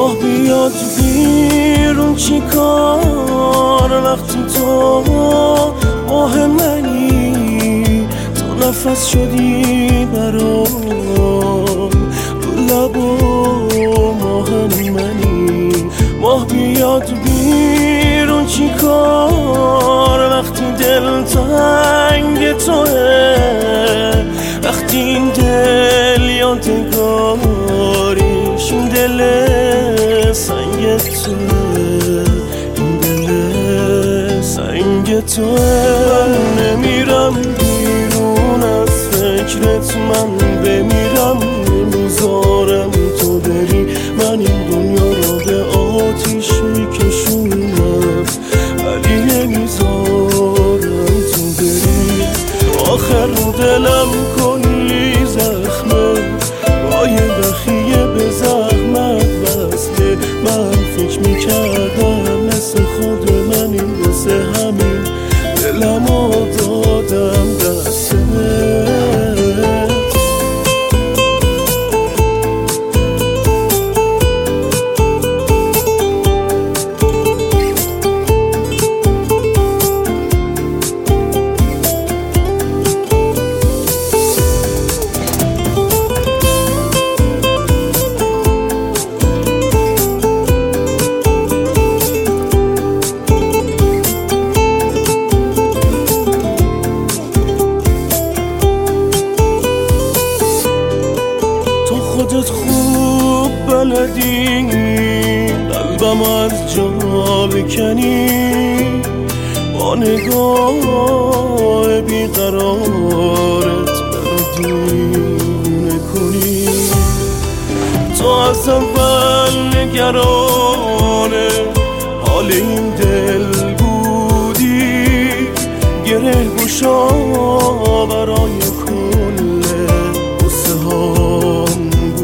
ماه بیاد بیرون چی کار وقتی تو ماه منی، تو نفس شدی برام رو لب و ماه منی. ماه بیاد بیرون چی کار وقتی دل تنگ توه، وقتی این دل یادگاریش این دل سنگ توه، این دل سنگ توه. من نمیرم بیرون از فکرت، من بمیرم نمیذارم تو بری. من این دنیا را به آتیش میکشونم ولی نمیذارم تو بری. آخر دلم کلی زخمه، با یه بخیه به زحمت بسته. من فکر میکردم مثل خود منی، واسه همین دلمو دادم دستت. خودت خوب بلدی قلبم از جا بکنی، با نگاه بیقرارت منو دیوونه کنی. تو از اول نگران حال این دل بودی، گره گشا برای کل قصه هام.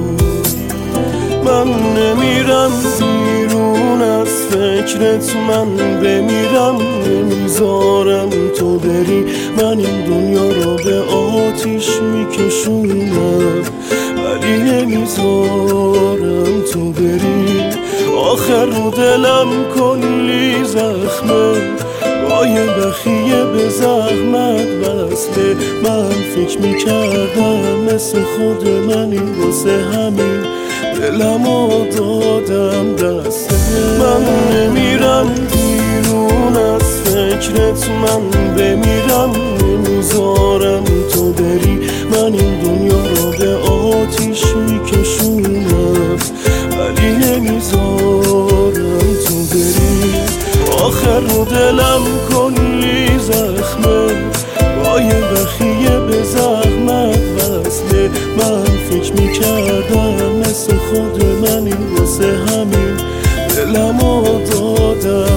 من نمیرم بیرون از فکرت، من بمیرم نمیذارم تو بری. من این دنیا را به آتیش میکشونم ولی نمیذارم تو بری. آخر دلم کلی زخمه، با یه بخیه به زحمت بسته. من فکر میکردم مثل خود منی، واسه همین دلمو دادم دسته. من نمیرم بیرون از فکرت، من بمیرم نمیذارم تو بری. من این دنیا را به آتیش میکشونم ولی نمیذارم تو بری. آخر دلم کلی زخمه، با یه بخیه به زحمت بسته. من فکر میکردم مثل خود منی، واسه همین دلمو دادم